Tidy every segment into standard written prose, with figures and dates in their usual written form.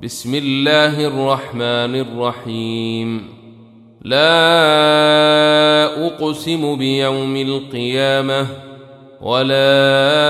بسم الله الرحمن الرحيم. لا أقسم بيوم القيامة ولا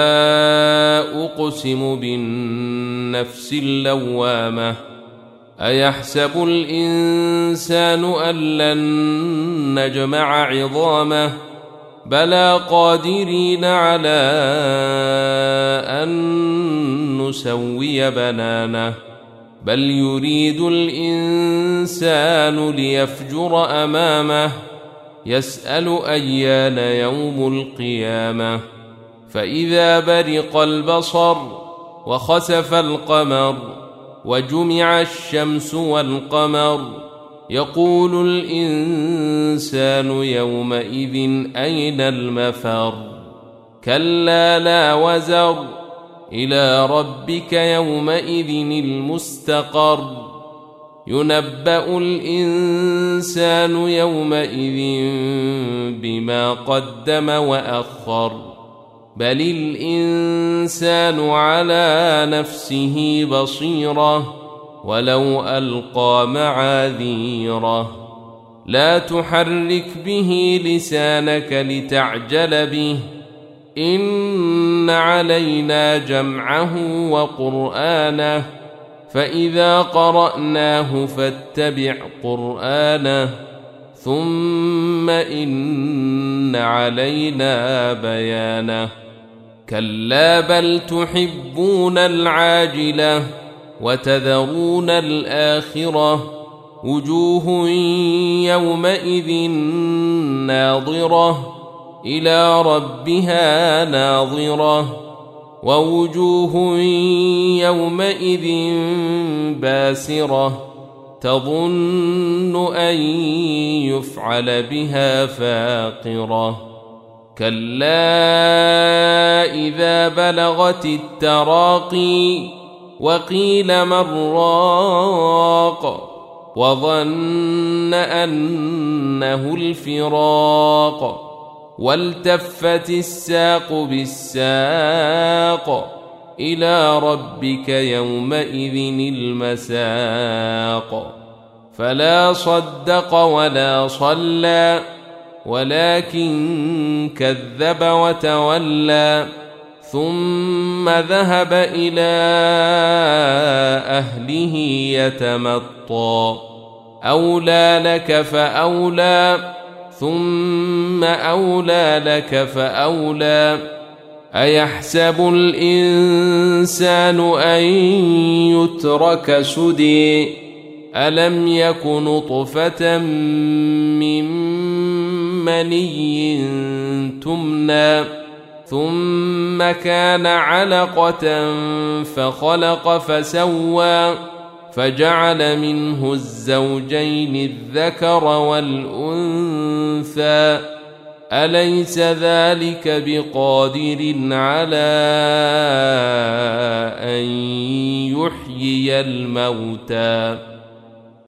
أقسم بالنفس اللوامة. أيحسب الإنسان أن لن نجمع عظامه بلى قادرين على أن نسوي بنانه بل يريد الإنسان ليفجر أمامه يسأل أيان يوم القيامة. فإذا برق البصر وخسف القمر وجمع الشمس والقمر يقول الإنسان يومئذ أين المفر. كلا لا وزر إلى ربك يومئذ المستقر. ينبأ الإنسان يومئذ بما قدم وأخر بل الإنسان على نفسه بصيرة ولو ألقى معاذيره. لا تحرك به لسانك لتعجل به إن علينا جمعه وقرآنه فإذا قرأناه فاتبع قرآنه ثم إن علينا بيانه. كلا بل تحبون العاجلة وتذرون الآخرة وجوه يومئذ ناظرة إلى ربها ناظرة ووجوه يومئذ باسرة تظن أن يفعل بها فاقرة. كلا إذا بلغت التراقي وقيل من راق وظن أنه الفراق والتفت الساق بالساق إلى ربك يومئذ المساق. فلا صدق ولا صلى ولكن كذب وتولى ثم ذهب إلى أهله يتمطى. أولى لك فأولى ثم أولى لك فأولى. أيحسب الإنسان أن يترك سدى ألم يك نطفة من مني تمنى ثم كان علقة فخلق فسوى فجعل منه الزوجين الذكر والأنثى أليس ذلك بقادر على أن يحيي الموتى